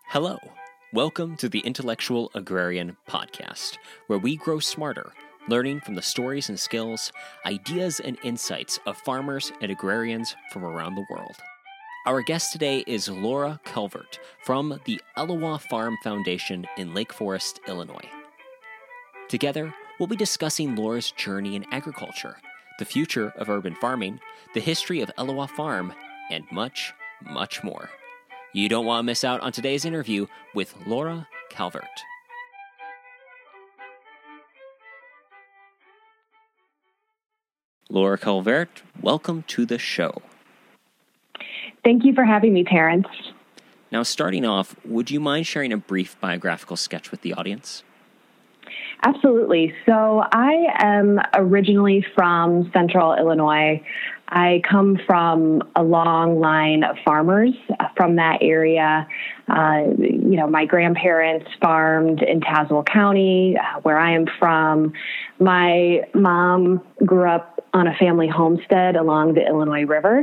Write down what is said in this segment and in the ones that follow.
Hello. Welcome to the Intellectual Agrarian Podcast, where we grow smarter, learning from the stories and skills, ideas and insights of farmers and agrarians from around the world. Our guest today is Laura Calvert from the Elwha Farm Foundation in Lake Forest, Illinois. Together, we'll be discussing Laura's journey in agriculture, the future of urban farming, the history of Elwha Farm, and much, much more. You don't want to miss out on today's interview with Laura Calvert. Laura Calvert, welcome to the show. Thank you for having me, Terrence. Now, starting off, would you mind sharing a brief biographical sketch with the audience? Absolutely. So I am originally from Central Illinois. I come from a long line of farmers from that area. My grandparents farmed in Tazewell County, where I am from. My mom grew up on a family homestead along the Illinois River.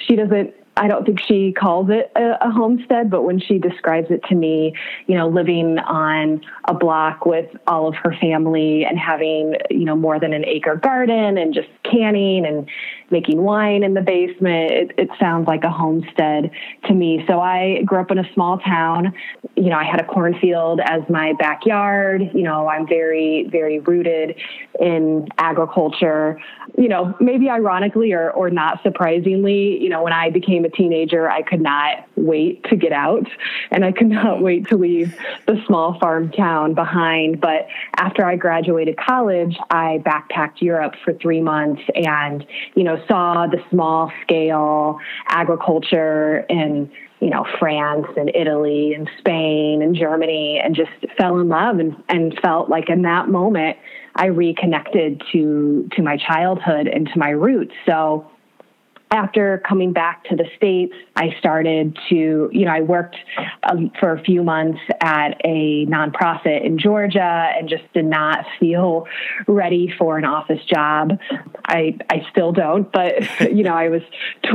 I don't think she calls it a homestead, but when she describes it to me, living on a block with all of her family and having, more than an acre garden and just canning and making wine in the basement, it sounds like a homestead to me. So I grew up in a small town. I had a cornfield as my backyard. I'm very, very rooted in agriculture. Maybe ironically or not surprisingly, when I became a teenager, I could not wait to get out, and I could not wait to leave the small farm town behind. But after I graduated college, I backpacked Europe for 3 months and, saw the small scale agriculture in France and Italy and Spain and Germany, and just fell in love and felt like in that moment I reconnected to my childhood and to my roots. So after coming back to the States, I started to, I worked for a few months at a nonprofit in Georgia and just did not feel ready for an office job. I still don't, but, I was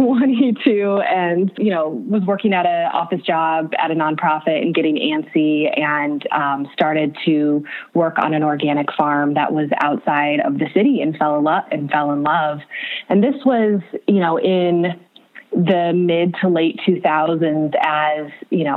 22 and, was working at an office job at a nonprofit and getting antsy, and started to work on an organic farm that was outside of the city and fell in love. And this was, in the mid to late 2000s, as,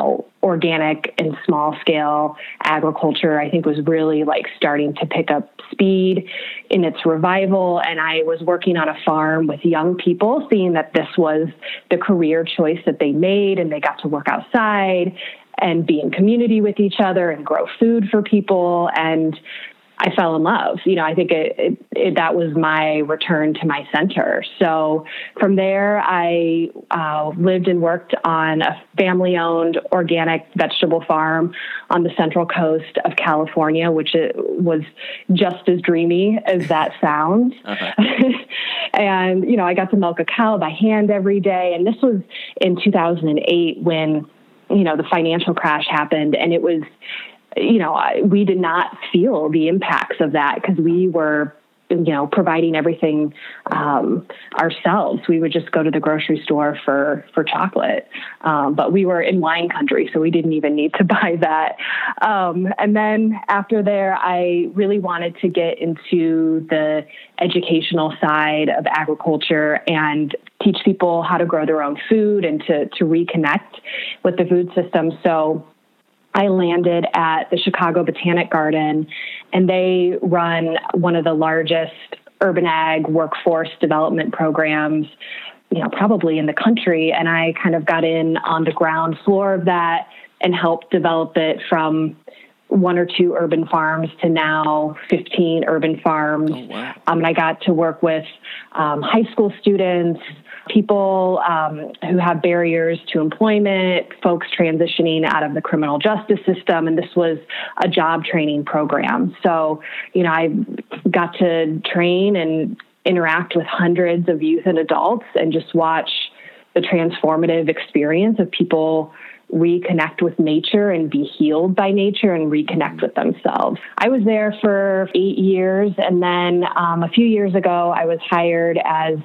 organic and small scale agriculture, I think, was really starting to pick up speed in its revival. And I was working on a farm with young people, seeing that this was the career choice that they made, and they got to work outside and be in community with each other and grow food for people. And I fell in love. I think that was my return to my center. So from there, I lived and worked on a family-owned organic vegetable farm on the central coast of California, which was just as dreamy as that sounds. Uh-huh. And, I got to milk a cow by hand every day. And this was in 2008 when, the financial crash happened, and it was, we did not feel the impacts of that because we were, providing everything ourselves. We would just go to the grocery store for chocolate. But we were in wine country, so we didn't even need to buy that. And then after there, I really wanted to get into the educational side of agriculture and teach people how to grow their own food and to reconnect with the food system. So I landed at the Chicago Botanic Garden, and they run one of the largest urban ag workforce development programs, probably in the country. And I kind of got in on the ground floor of that and helped develop it from 1 or 2 urban farms to now 15 urban farms. Oh, wow. And I got to work with high school students, people who have barriers to employment, folks transitioning out of the criminal justice system. And this was a job training program. So, I got to train and interact with hundreds of youth and adults and just watch the transformative experience of people reconnect with nature and be healed by nature and reconnect with themselves. I was there for 8 years. And then a few years ago, I was hired as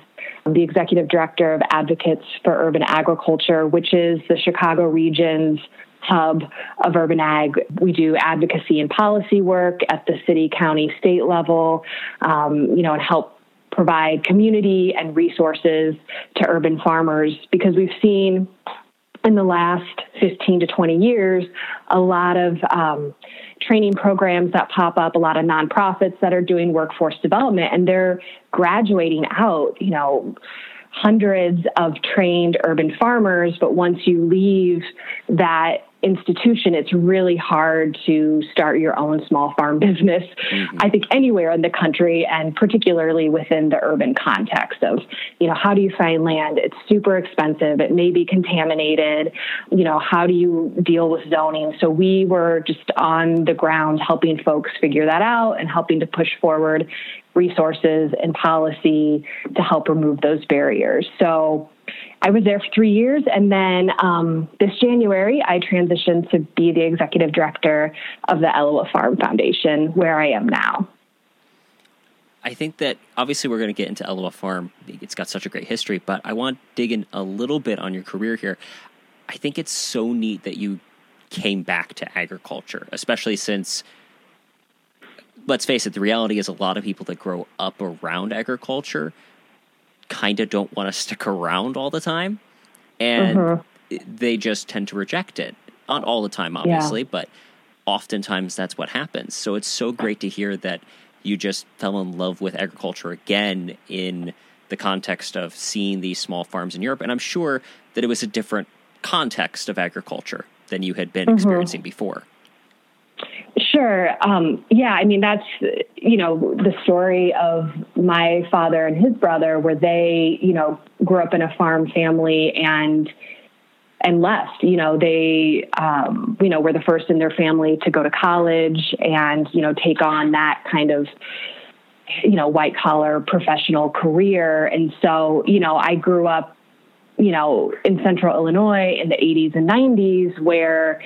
the executive director of Advocates for Urban Agriculture, which is the Chicago region's hub of urban ag. We do advocacy and policy work at the city, county, state level, and help provide community and resources to urban farmers, because we've seen in the last 15 to 20 years, a lot of training programs that pop up, a lot of nonprofits that are doing workforce development, and they're graduating out, hundreds of trained urban farmers. But once you leave that institution, it's really hard to start your own small farm business, I think anywhere in the country, and particularly within the urban context of, how do you find land? It's super expensive. It may be contaminated. How do you deal with zoning? So we were just on the ground helping folks figure that out and helping to push forward resources and policy to help remove those barriers. So I was there for 3 years, and then this January, I transitioned to be the executive director of the Ellawa Farm Foundation, where I am now. I think that obviously we're going to get into Ellawa Farm. It's got such a great history, but I want to dig in a little bit on your career here. I think it's so neat that you came back to agriculture, especially since, let's face it, the reality is a lot of people that grow up around agriculture kind of don't want to stick around all the time, and they just tend to reject it. Not all the time, obviously, but oftentimes that's what happens. So it's so great to hear that you just fell in love with agriculture again in the context of seeing these small farms in Europe. And I'm sure that it was a different context of agriculture than you had been experiencing before. Sure. That's, the story of my father and his brother, where they, grew up in a farm family and left. They, were the first in their family to go to college and, take on that kind of, white collar professional career. And so, I grew up, in central Illinois in the 80s and 90s, where,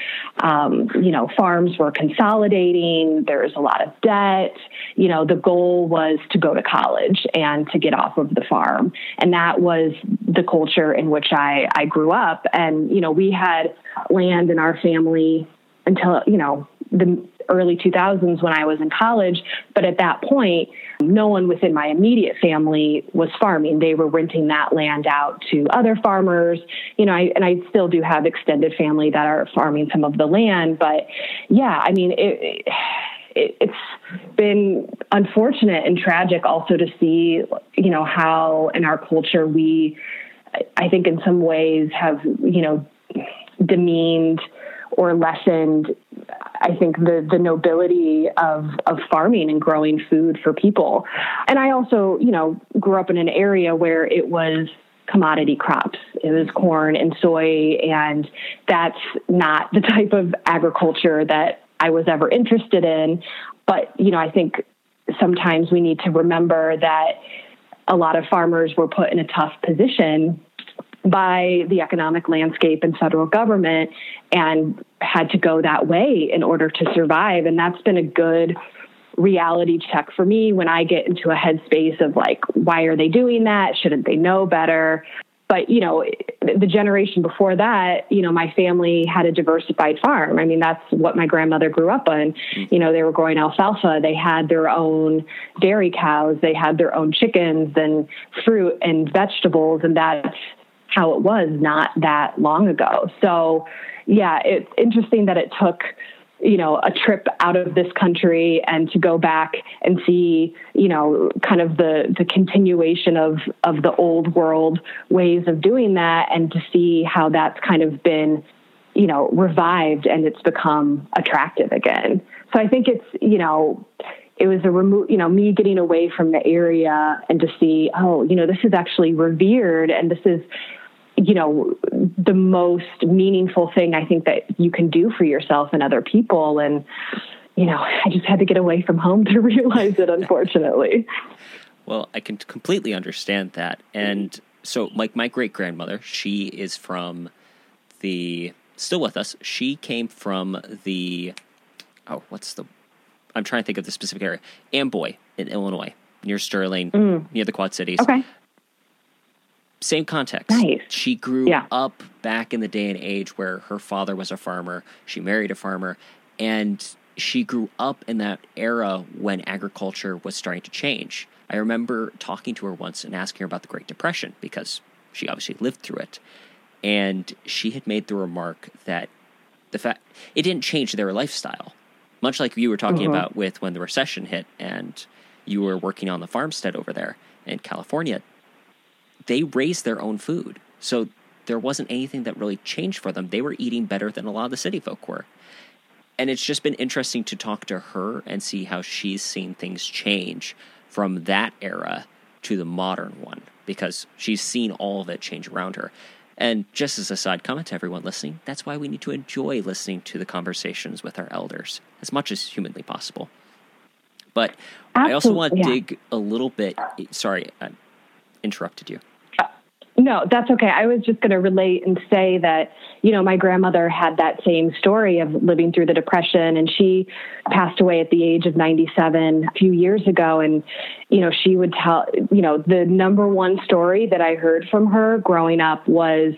farms were consolidating. There was a lot of debt. The goal was to go to college and to get off of the farm. And that was the culture in which I grew up. And, we had land in our family until, the early 2000s when I was in college. But at that point, no one within my immediate family was farming. They were renting that land out to other farmers, and I still do have extended family that are farming some of the land. But it's been unfortunate and tragic also to see, how in our culture we, I think in some ways have, demeaned or lessened, I think, the nobility of farming and growing food for people. And I also, grew up in an area where it was commodity crops. It was corn and soy, and that's not the type of agriculture that I was ever interested in. But, I think sometimes we need to remember that a lot of farmers were put in a tough position by the economic landscape and federal government and had to go that way in order to survive. And that's been a good reality check for me when I get into a headspace of like, why are they doing that? Shouldn't they know better? But, the generation before that, my family had a diversified farm. I mean, that's what my grandmother grew up on. They were growing alfalfa. They had their own dairy cows. They had their own chickens and fruit and vegetables. And that's how it was not that long ago. So, it's interesting that it took, a trip out of this country and to go back and see, kind of the continuation of the old world ways of doing that, and to see how that's kind of been, revived and it's become attractive again. So I think it's, it was me getting away from the area and to see, this is actually revered, and this is, the most meaningful thing I think that you can do for yourself and other people. And, I just had to get away from home to realize it, unfortunately. Well, I can completely understand that. And so like my great grandmother, she is from still with us. She came from I'm trying to think of the specific area, Amboy in Illinois, near Sterling, near the Quad Cities. Okay. Same context. Nice. She grew up back in the day and age where her father was a farmer. She married a farmer, and she grew up in that era when agriculture was starting to change. I remember talking to her once and asking her about the Great Depression because she obviously lived through it. And she had made the remark that the fact it didn't change their lifestyle, much like you were talking about with when the recession hit and you were working on the farmstead over there in California. They raised their own food. So there wasn't anything that really changed for them. They were eating better than a lot of the city folk were. And it's just been interesting to talk to her and see how she's seen things change from that era to the modern one, because she's seen all of it change around her. And just as a side comment to everyone listening, that's why we need to enjoy listening to the conversations with our elders as much as humanly possible. But I also want to dig a little bit. Sorry, I interrupted you. No, that's okay. I was just going to relate and say that, my grandmother had that same story of living through the Depression, and she passed away at the age of 97 a few years ago. And, she would tell, the number one story that I heard from her growing up was,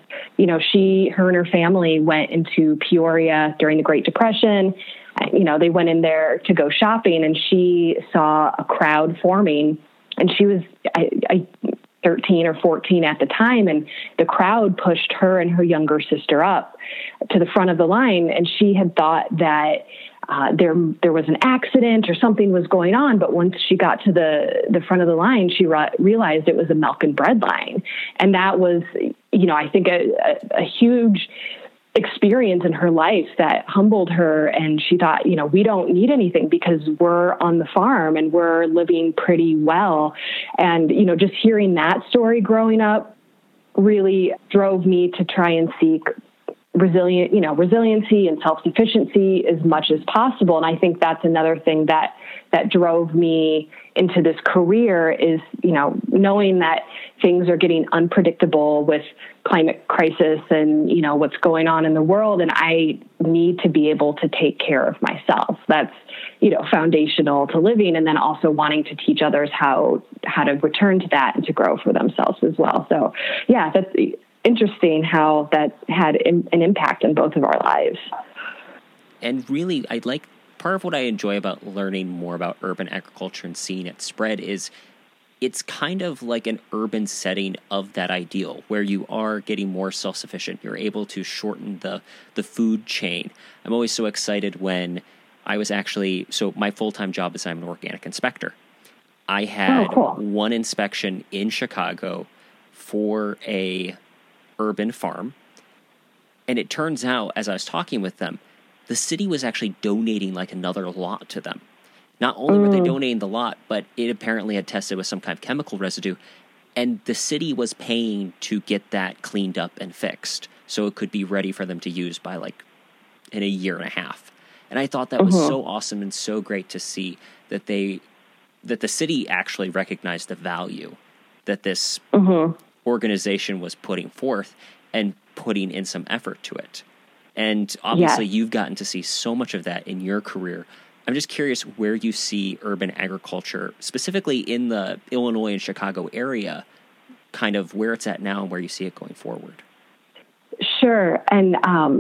her and her family went into Peoria during the Great Depression. They went in there to go shopping, and she saw a crowd forming, and she was, 13 or 14 at the time, and the crowd pushed her and her younger sister up to the front of the line, and she had thought that there was an accident or something was going on, but once she got to the front of the line, she realized it was a milk and bread line, and that was, I think a huge experience in her life that humbled her. And she thought, we don't need anything because we're on the farm and we're living pretty well. And, just hearing that story growing up really drove me to try and seek resiliency and self-sufficiency as much as possible. And I think that's another thing that drove me into this career is, knowing that things are getting unpredictable with climate crisis and, what's going on in the world. And I need to be able to take care of myself. That's, foundational to living. And then also wanting to teach others how to return to that and to grow for themselves as well. So yeah, that's interesting how that had an impact in both of our lives. And really, part of what I enjoy about learning more about urban agriculture and seeing it spread is it's kind of like an urban setting of that ideal where you are getting more self-sufficient. You're able to shorten the food chain. I'm always so excited when I was so my full-time job is I'm an organic inspector. I had one inspection in Chicago for a urban farm, and it turns out, as I was talking with them, the city was actually donating like another lot to them. Not only were they donating the lot, but it apparently had tested with some kind of chemical residue, and the city was paying to get that cleaned up and fixed so it could be ready for them to use by in a year and a half. And I thought that was so awesome and so great to see that the city actually recognized the value that this organization was putting forth and putting in some effort to it. And obviously you've gotten to see so much of that in your career. I'm just curious where you see urban agriculture, specifically in the Illinois and Chicago area, kind of where it's at now and where you see it going forward. Sure. And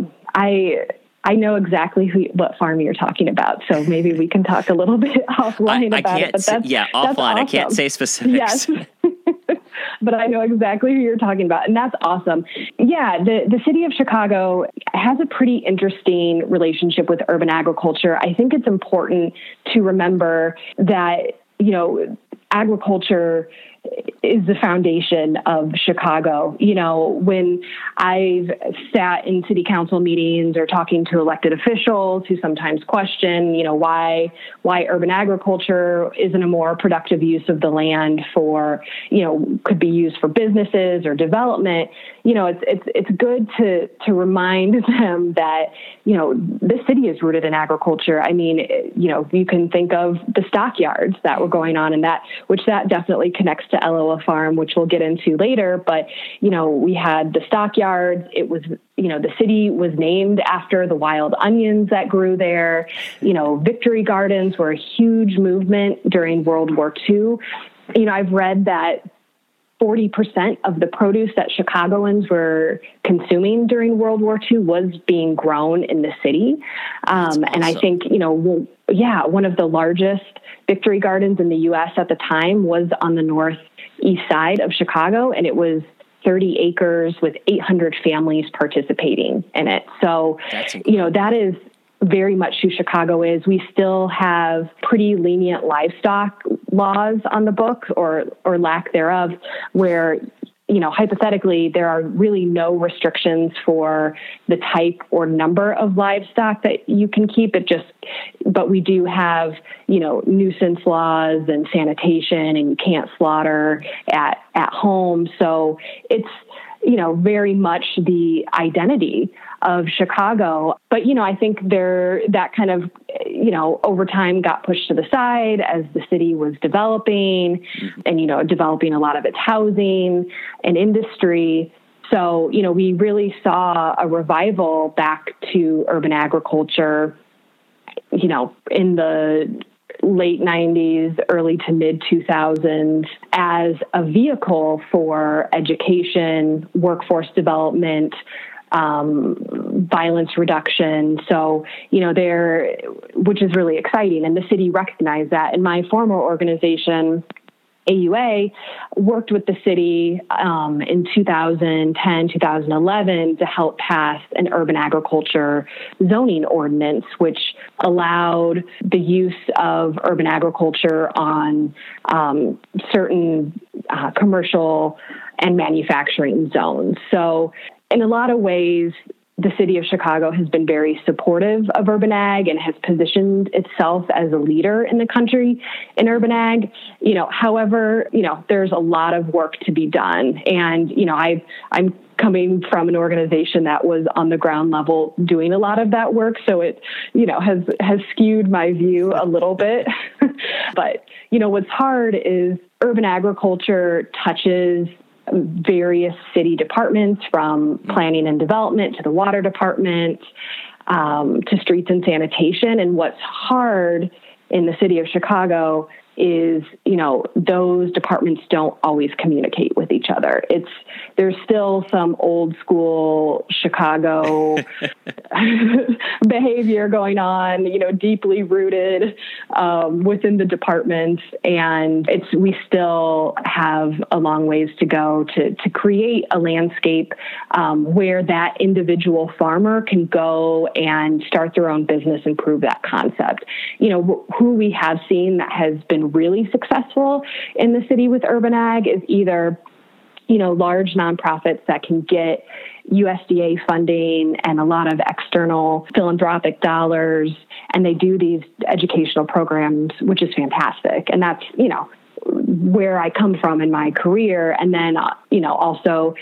I know exactly what farm you're talking about, so maybe we can talk a little bit offline about it. Offline. Awesome. I can't say specifics. Yes. But I know exactly who you're talking about, and that's awesome. Yeah, the city of Chicago has a pretty interesting relationship with urban agriculture. I think it's important to remember that, agriculture is the foundation of Chicago. When I've sat in city council meetings or talking to elected officials who sometimes question, why urban agriculture isn't a more productive use of the land for, could be used for businesses or development. It's good to remind them that, this city is rooted in agriculture. I mean, you can think of the stockyards that were going on in that definitely connects to Eloa Farm, which we'll get into later. But, we had the stockyards. It was, the city was named after the wild onions that grew there. Victory Gardens were a huge movement during World War II. I've read that 40% of the produce that Chicagoans were consuming during World War II was being grown in the city. Awesome. And I think, one of the largest Victory Gardens in the U.S. at the time was on the northeast side of Chicago, and it was 30 acres with 800 families participating in it. So, that is very much who Chicago is. We still have pretty lenient livestock laws on the books or lack thereof, where, hypothetically, there are really no restrictions for the type or number of livestock that you can keep. But we do have, nuisance laws and sanitation, and you can't slaughter at home. So it's, very much the identity of Chicago. But, I think that kind of, over time got pushed to the side as the city was developing and, developing a lot of its housing and industry. So, we really saw a revival back to urban agriculture, in the late 90s, early to mid 2000s as a vehicle for education, workforce development, violence reduction. So, which is really exciting. And the city recognized that. And my former organization, AUA, worked with the city in 2010, 2011 to help pass an urban agriculture zoning ordinance, which allowed the use of urban agriculture on certain commercial and manufacturing zones. So in a lot of ways, the city of Chicago has been very supportive of urban ag and has positioned itself as a leader in the country in urban ag. However, there's a lot of work to be done. And, I'm coming from an organization that was on the ground level doing a lot of that work. So it, has skewed my view a little bit. But, what's hard is urban agriculture touches various city departments, from planning and development to the water department, to streets and sanitation. And what's hard in the city of Chicago is, those departments don't always communicate with each other. There's still some old school Chicago behavior going on, deeply rooted within the departments. And we still have a long ways to go to create a landscape where that individual farmer can go and start their own business and prove that concept. Who we have seen that has been really successful in the city with urban ag is either, large nonprofits that can get USDA funding and a lot of external philanthropic dollars, and they do these educational programs, which is fantastic. And that's, where I come from in my career. And then, also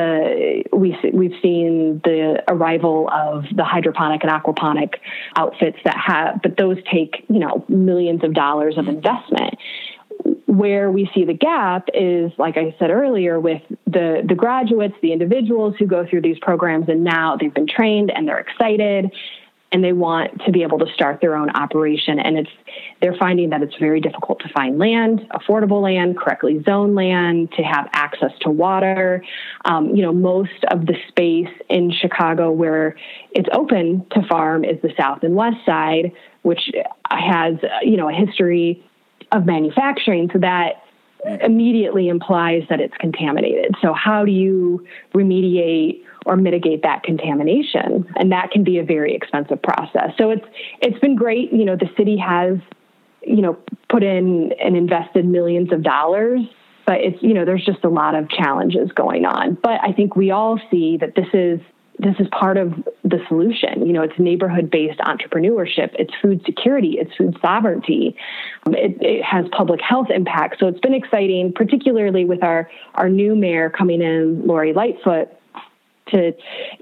we've seen the arrival of the hydroponic and aquaponic outfits but those take, millions of dollars of investment. Where we see the gap is, like I said earlier, with the graduates, the individuals who go through these programs, and now they've been trained and they're excited and they want to be able to start their own operation. And they're finding that it's very difficult to find land, affordable land, correctly zoned land, to have access to water. Most of the space in Chicago where it's open to farm is the south and west side, which has, a history of manufacturing. So that immediately implies that it's contaminated. So how do you remediate or mitigate that contamination? And that can be a very expensive process. So it's been great. The city has, put in and invested millions of dollars, but there's just a lot of challenges going on. But I think we all see that this is part of the solution. It's neighborhood-based entrepreneurship. It's food security. It's food sovereignty. It has public health impact. So it's been exciting, particularly with our new mayor coming in, Lori Lightfoot, to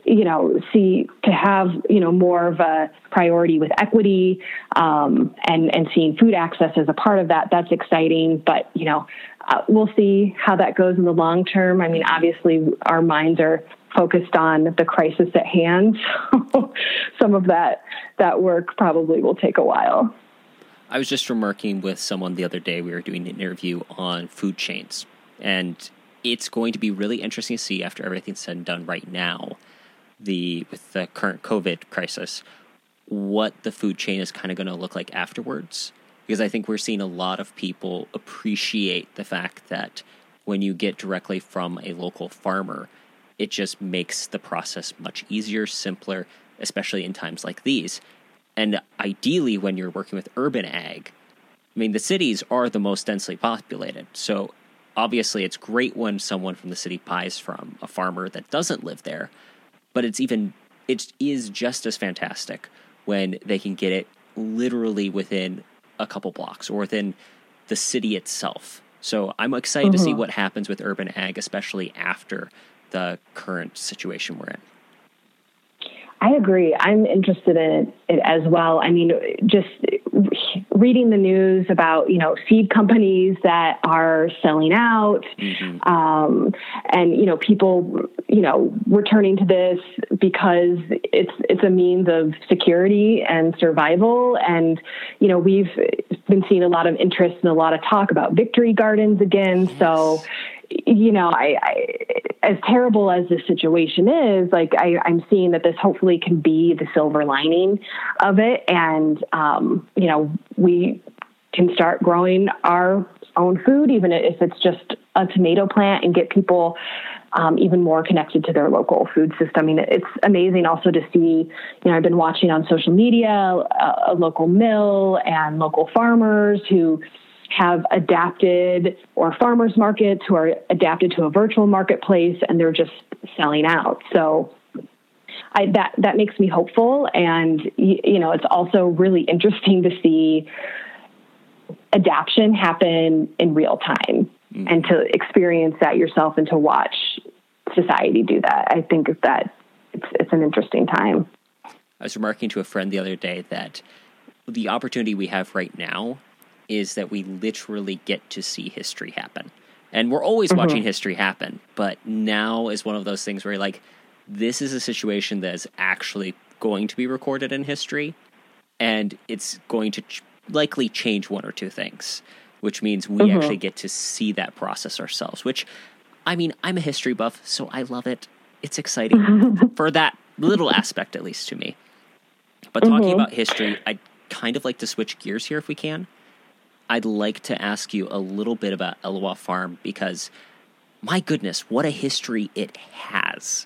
have more of a priority with equity and seeing food access as a part of that. That's exciting. But we'll see how that goes in the long term. I mean, obviously, our minds are focused on the crisis at hand. Some of that work probably will take a while. I was just remarking with someone the other day. We were doing an interview on food chains, and it's going to be really interesting to see after everything's said and done right now, with the current COVID crisis, what the food chain is kind of going to look like afterwards. Because I think we're seeing a lot of people appreciate the fact that when you get directly from a local farmer, it just makes the process much easier, simpler, especially in times like these. And ideally, when you're working with urban ag, I mean, the cities are the most densely populated. So obviously, it's great when someone from the city buys from a farmer that doesn't live there. But it is just as fantastic when they can get it literally within a couple blocks or within the city itself. So I'm excited to see what happens with urban ag, especially after the current situation we're in. I agree. I'm interested in it as well. I mean, just reading the news about, seed companies that are selling out, and, people, returning to this because it's a means of security and survival. And, we've been seeing a lot of interest and a lot of talk about victory gardens again. Yes. So, I as terrible as this situation is, I'm seeing that this hopefully can be the silver lining of it. And, we can start growing our own food, even if it's just a tomato plant, and get people even more connected to their local food system. I mean, it's amazing also to see, I've been watching on social media, a local mill and local farmers who have adapted, or farmers markets who are adapted to a virtual marketplace, and they're just selling out. So that makes me hopeful. And, it's also really interesting to see adaptation happen in real time and to experience that yourself and to watch society do that. I think that it's an interesting time. I was remarking to a friend the other day that the opportunity we have right now is that we literally get to see history happen. And we're always watching history happen, but now is one of those things where you're like, this is a situation that is actually going to be recorded in history, and it's going to likely change one or two things, which means we actually get to see that process ourselves, which, I mean, I'm a history buff, so I love it. It's exciting for that little aspect, at least to me. But talking about history, I'd kind of like to switch gears here if we can. I'd like to ask you a little bit about Elwha Farm, because my goodness, what a history it has.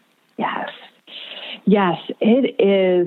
Yes, it is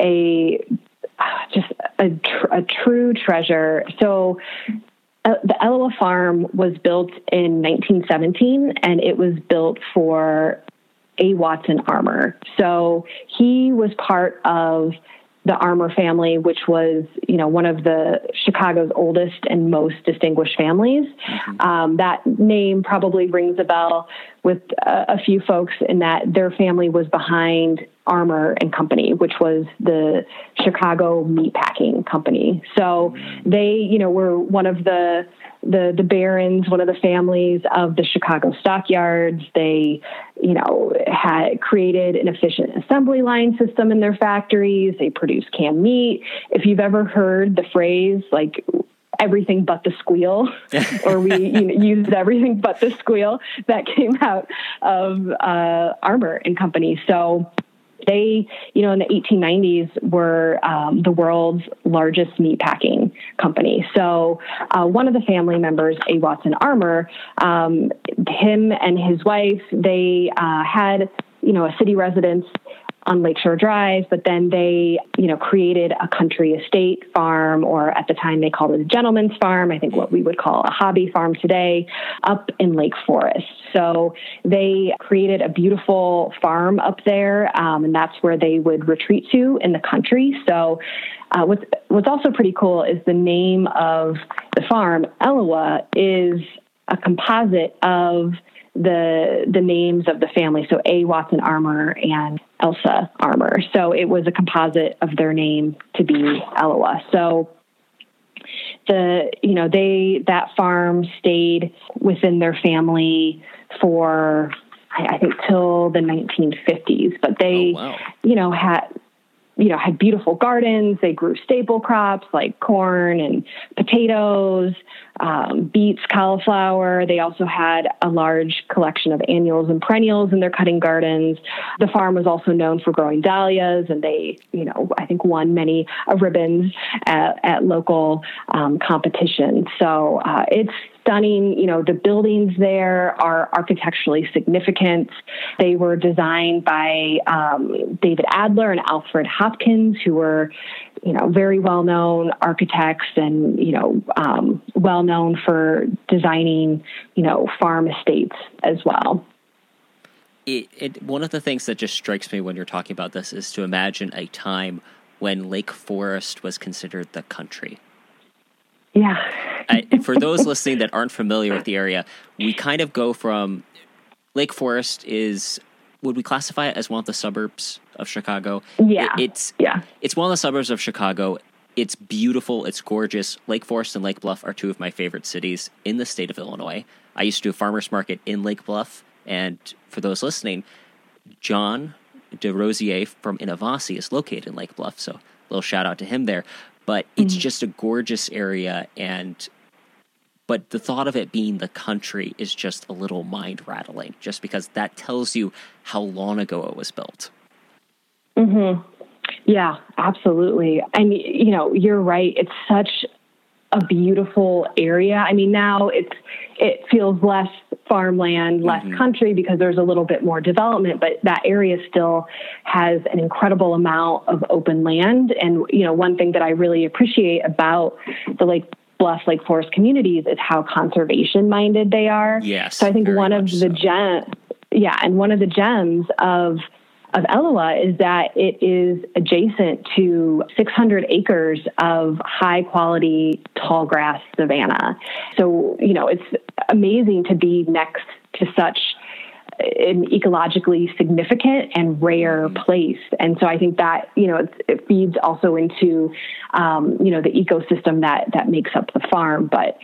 just a true treasure. So the Elwha Farm was built in 1917, and it was built for A. Watson Armour. So he was part of the Armour family, which was, one of the Chicago's oldest and most distinguished families. That name probably rings a bell with a few folks, in that their family was behind Armour and Company, which was the Chicago meatpacking company. So they, were one of the barons, one of the families of the Chicago stockyards. They, had created an efficient assembly line system in their factories. They produced canned meat. If you've ever heard the phrase, everything but the squeal, or we used everything but the squeal, that came out of Armour and Company. So they, in the 1890s were the world's largest meatpacking company. So one of the family members, A. Watson Armour, him and his wife, they had, a city residence on Lakeshore Drive, but then they, created a country estate farm, or at the time they called it a gentleman's farm, I think what we would call a hobby farm today, up in Lake Forest. So they created a beautiful farm up there, and that's where they would retreat to in the country. So what's also pretty cool is the name of the farm, Elwha, is a composite of the names of the family. So A. Watson Armour and Elsa Armour. So it was a composite of their name to be Elwha. So that farm stayed within their family for, I think, till the 1950s, but they, had beautiful gardens. They grew staple crops like corn and potatoes, beets, cauliflower. They also had a large collection of annuals and perennials in their cutting gardens. The farm was also known for growing dahlias, and they, I think won many ribbons at local competitions. So it's stunning. The buildings there are architecturally significant. They were designed by David Adler and Alfred Hopkins, who were, very well-known architects and, well-known for designing, farm estates as well. One of the things that just strikes me when you're talking about this is to imagine a time when Lake Forest was considered the country. Yeah. For those listening that aren't familiar with the area, we kind of go from Lake Forest would we classify it as one of the suburbs of Chicago? Yeah. It's one of the suburbs of Chicago. It's beautiful. It's gorgeous. Lake Forest and Lake Bluff are two of my favorite cities in the state of Illinois. I used to do a farmer's market in Lake Bluff. And for those listening, John DeRosier from Innovasi is located in Lake Bluff. So a little shout out to him there. But it's just a gorgeous area, but the thought of it being the country is just a little mind-rattling, just because that tells you how long ago it was built. Mm-hmm. Yeah, absolutely. And, you're right. It's such a beautiful area. I mean, now it feels less farmland, less country because there's a little bit more development, but that area still has an incredible amount of open land. And, one thing that I really appreciate about the Lake Bluff, Lake Forest communities is how conservation minded they are. Yes. So I think one of the gems of Elliwa is that it is adjacent to 600 acres of high quality tall grass savanna. So, it's amazing to be next to such an ecologically significant and rare place. And so I think that, it feeds also into, the ecosystem that makes up the farm. But,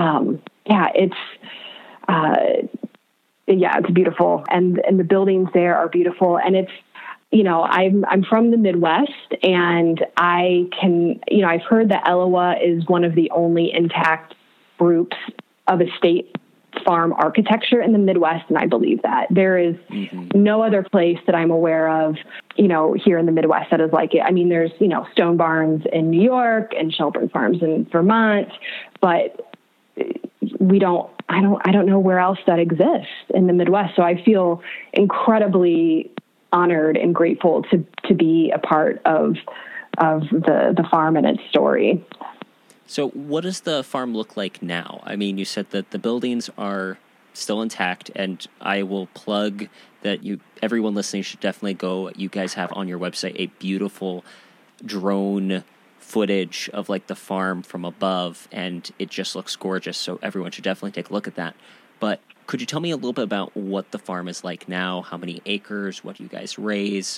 it's beautiful. And the buildings there are beautiful. And it's, I'm from the Midwest, and I've heard that Elliwa is one of the only intact groups of estate farm architecture in the Midwest. And I believe that there is no other place that I'm aware of, here in the Midwest that is like it. I mean, there's, Stone Barns in New York and Shelburne Farms in Vermont, but I don't know where else that exists in the Midwest. So I feel incredibly honored and grateful to be a part of the farm and its story. So what does the farm look like now? I mean, you said that the buildings are still intact, and I will plug that everyone listening should definitely go. You guys have on your website a beautiful drone footage of like the farm from above, and it just looks gorgeous. So everyone should definitely take a look at that. But could you tell me a little bit about what the farm is like now? How many acres? What do you guys raise?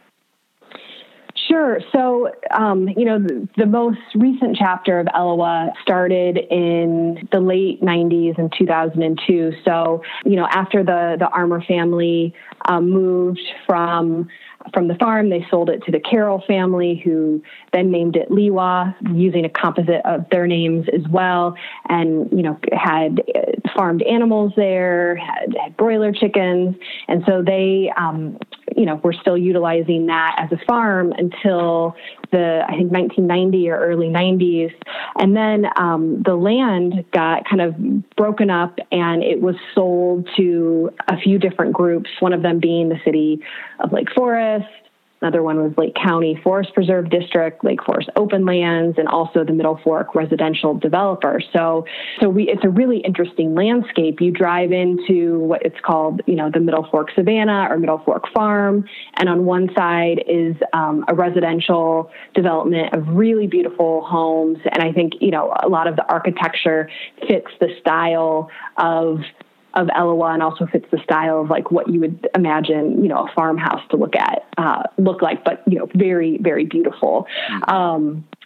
Sure. So, the most recent chapter of Elliwa started in the late 90s in 2002. So, after the Armour family moved from the farm, they sold it to the Carroll family, who then named it Liwa, using a composite of their names as well, and, had farmed animals there, had broiler chickens. And so they, were still utilizing that as a farm until I think 1990 or early 90s. And then the land got kind of broken up, and it was sold to a few different groups, one of them being the city of Lake Forest. Another one was Lake County Forest Preserve District, Lake Forest Open Lands, and also the Middle Fork residential developer. So it's a really interesting landscape. You drive into what it's called, the Middle Fork Savanna or Middle Fork Farm. And on one side is a residential development of really beautiful homes. And I think, a lot of the architecture fits the style of Elliwa, and also fits the style of like what you would imagine, a farmhouse to look like, but, very, very beautiful.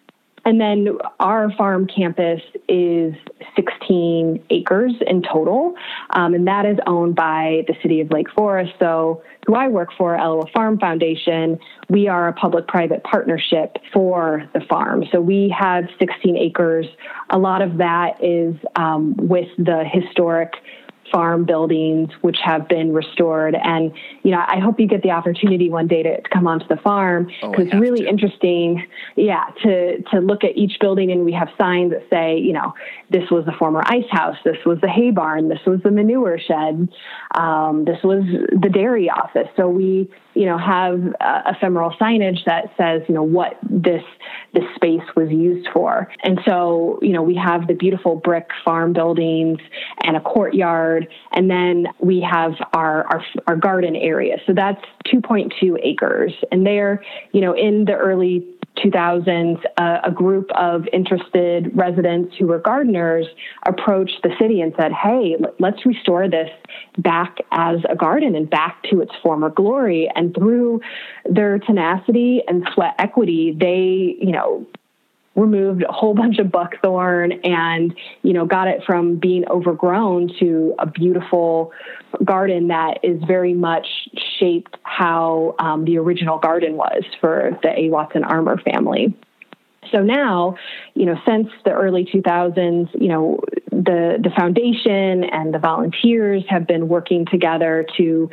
And then our farm campus is 16 acres in total, and that is owned by the city of Lake Forest. So who I work for, Iowa Farm Foundation, we are a public-private partnership for the farm. So we have 16 acres. A lot of that is with the historic farm buildings, which have been restored. And, I hope you get the opportunity one day to come onto the farm, because it's really interesting, to look at each building. And we have signs that say, this was the former ice house, this was the hay barn, this was the manure shed, this was the dairy office. So we, have ephemeral signage that says, what this space was used for. And so, we have the beautiful brick farm buildings and a courtyard. And then we have our garden area. So that's 2.2 acres. And there, in the early 2000s, a group of interested residents who were gardeners approached the city and said, hey, let's restore this back as a garden and back to its former glory. And through their tenacity and sweat equity, they, removed a whole bunch of buckthorn and, got it from being overgrown to a beautiful garden that is very much shaped how the original garden was for the A. Watson Armour family. So now, since the early 2000s, the foundation and the volunteers have been working together to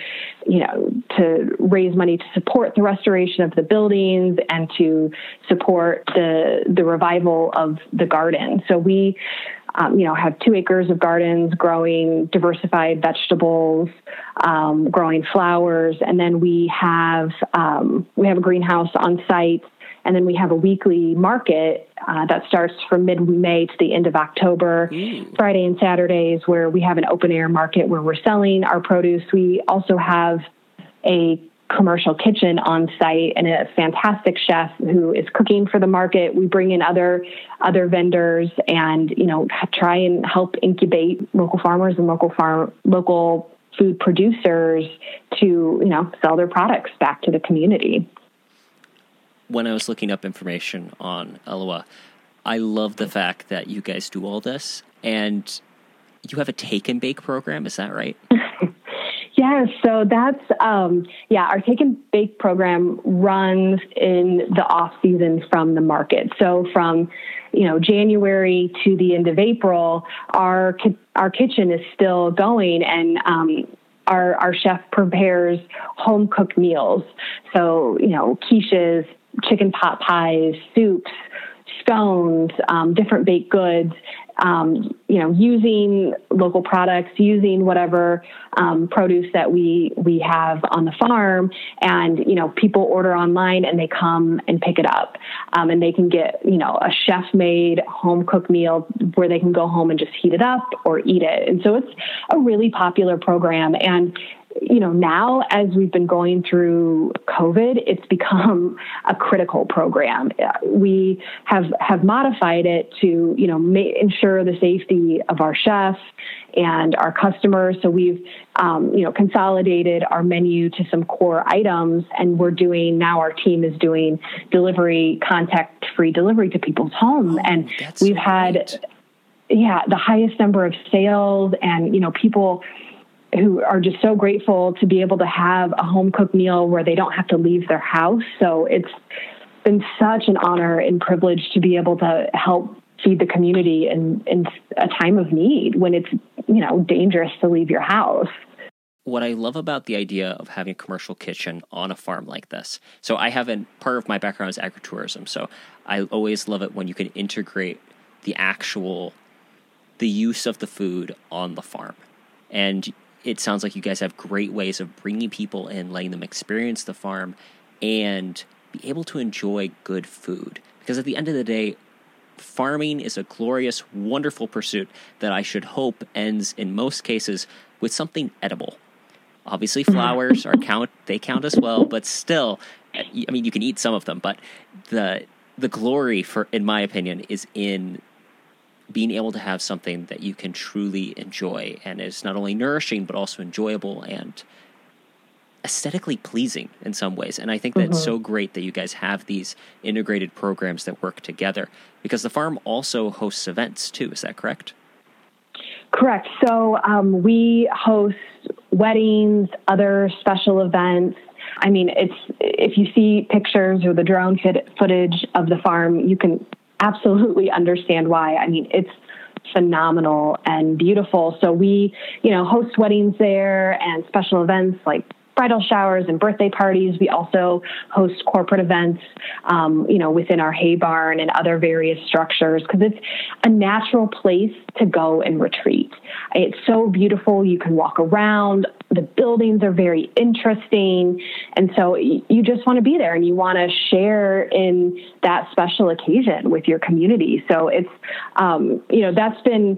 raise money to support the restoration of the buildings and to support the revival of the garden. So we, have 2 acres of gardens growing diversified vegetables, growing flowers, and then we have a greenhouse on site. And then we have a weekly market that starts from mid-May to the end of October, Friday and Saturdays, where we have an open-air market where we're selling our produce. We also have a commercial kitchen on site and a fantastic chef who is cooking for the market. We bring in other vendors and, try and help incubate local farmers and local food producers to, sell their products back to the community. When I was looking up information on Iowa, I love the fact that you guys do all this, and you have a take and bake program. Is that right? Yeah, so that's, our take and bake program runs in the off season from the market. So from, January to the end of April, our kitchen is still going, and our chef prepares home cooked meals. So, quiches, chicken pot pies, soups, scones, different baked goods, using local products, using whatever produce that we have on the farm. And, people order online and they come and pick it up. And they can get, a chef-made home-cooked meal where they can go home and just heat it up or eat it. And so it's a really popular program. And now as we've been going through COVID, it's become a critical program. We have modified it to, ensure the safety of our chefs and our customers. So we've, consolidated our menu to some core items, and our team is doing contact-free delivery to people's home. And we've had, the highest number of sales and, people who are just so grateful to be able to have a home cooked meal where they don't have to leave their house. So it's been such an honor and privilege to be able to help feed the community in a time of need when it's, dangerous to leave your house. What I love about the idea of having a commercial kitchen on a farm like this. So part of my background is agritourism. So I always love it when you can integrate the use of the food on the farm. And it sounds like you guys have great ways of bringing people in, letting them experience the farm, and be able to enjoy good food. Because at the end of the day, farming is a glorious, wonderful pursuit that I should hope ends, in most cases, with something edible. Obviously, flowers they count as well, but still, you can eat some of them, but the glory, in my opinion, is in being able to have something that you can truly enjoy and is not only nourishing but also enjoyable and aesthetically pleasing in some ways. And I think that's so great that you guys have these integrated programs that work together, because the farm also hosts events too. Is that correct? Correct. So we host weddings, other special events. I mean, if you see pictures or the drone footage of the farm, you can absolutely understand why. I mean, it's phenomenal and beautiful. So we, host weddings there and special events like bridal showers and birthday parties. We also host corporate events, within our hay barn and other various structures, because it's a natural place to go and retreat. It's so beautiful. You can walk around. The buildings are very interesting. And so you just want to be there and you want to share in that special occasion with your community. So it's, that's been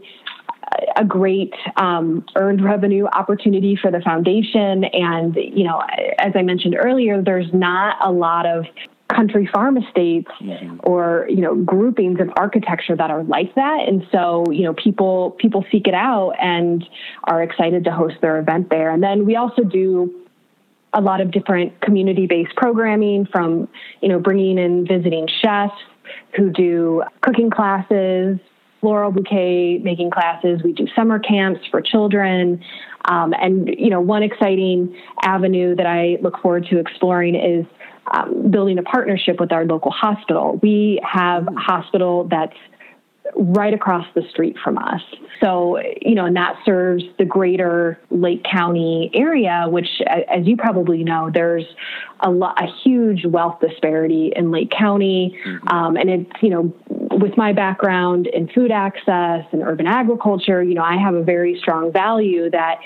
a great earned revenue opportunity for the foundation. And, as I mentioned earlier, there's not a lot of country farm estates or, groupings of architecture that are like that. And so, people seek it out and are excited to host their event there. And then we also do a lot of different community-based programming, from, bringing in visiting chefs who do cooking classes, floral bouquet making classes. We do summer camps for children. And, one exciting avenue that I look forward to exploring is building a partnership with our local hospital. We have a hospital that's right across the street from us. So, and that serves the greater Lake County area, which, as you probably know, there's a huge wealth disparity in Lake County. And it's, with my background in food access and urban agriculture, I have a very strong value that,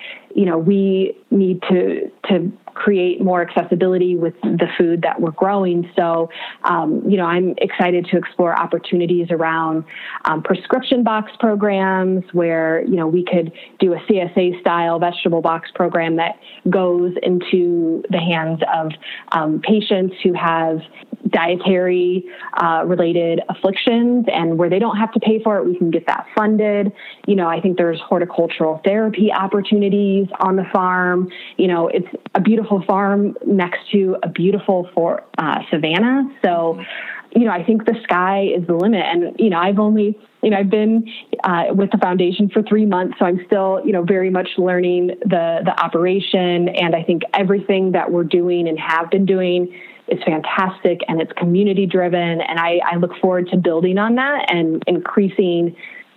we need to create more accessibility with the food that we're growing. So, I'm excited to explore opportunities around prescription box programs where, we could do a CSA style vegetable box program that goes into the hands of patients who have dietary related afflictions, and where they don't have to pay for it, we can get that funded. I think there's horticultural therapy opportunities on the farm. It's a beautiful farm next to a beautiful savanna. So, I think the sky is the limit. And, I've been with the foundation for 3 months, so I'm still, very much learning the operation. And I think everything that we're doing and have been doing is fantastic, and it's community driven. And I look forward to building on that and increasing,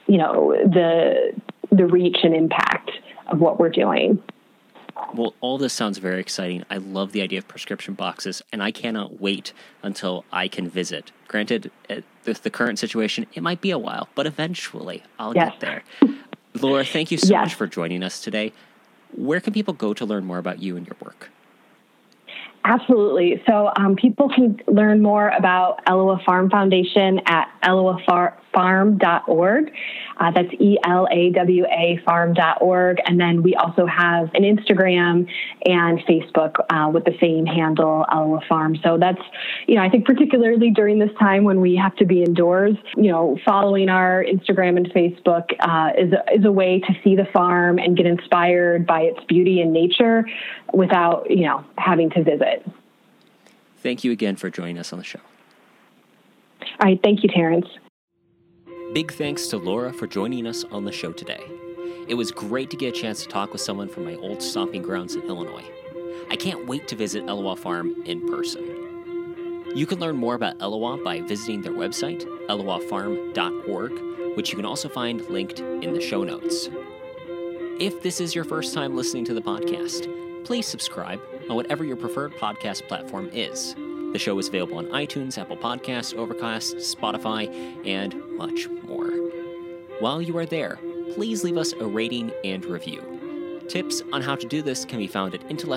the reach and impact of what we're doing. Well, all this sounds very exciting. I love the idea of prescription boxes, and I cannot wait until I can visit. Granted, with the current situation, it might be a while, but eventually I'll get there. Laura, thank you so much for joining us today. Where can people go to learn more about you and your work? Absolutely. So people can learn more about Elowa Farm Foundation at elowafarm.org. That's ELAWA farm.org. And then we also have an Instagram and Facebook with the same handle, Elowa Farm. So that's, I think particularly during this time when we have to be indoors, following our Instagram and Facebook is a way to see the farm and get inspired by its beauty and nature without, having to visit. Thank you again for joining us on the show. All right. Thank you, Terrence. Big thanks to Laura for joining us on the show today. It was great to get a chance to talk with someone from my old stomping grounds in Illinois. I can't wait to visit Elowa Farm in person. You can learn more about Elowa by visiting their website, elowafarm.org, which you can also find linked in the show notes. If this is your first time listening to the podcast, please subscribe on whatever your preferred podcast platform is. The show is available on iTunes, Apple Podcasts, Overcast, Spotify, and much more. While you are there, please leave us a rating and review. Tips on how to do this can be found at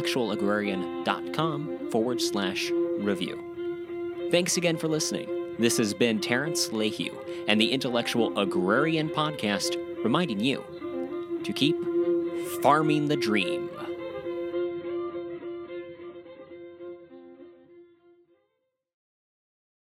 intellectualagrarian.com/review. Thanks again for listening. This has been Terrence Lehue and the Intellectual Agrarian Podcast, reminding you to keep farming the dream.